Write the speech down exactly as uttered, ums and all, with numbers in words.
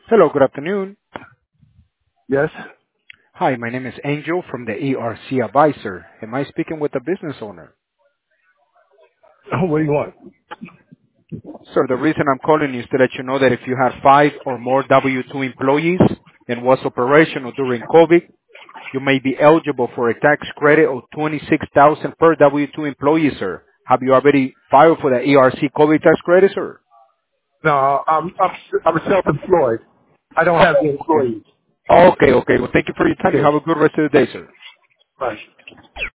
Hello, good afternoon. Yes. Hi, my name is Angel from the E R C Advisor. Am I speaking with the business owner? What do you want? Sir, the reason I'm calling you is to let you know that if you have five or more W two employees and was operational during COVID, you may be eligible for a tax credit of twenty-six thousand dollars per W two employee, sir. Have you already filed for the E R C COVID tax credit, sir? No, I'm I'm I'm self-employed. I don't have the Okay. employees. Okay, okay. Well, thank you for your time. You Okay. have a good rest of the day, sir. Bye.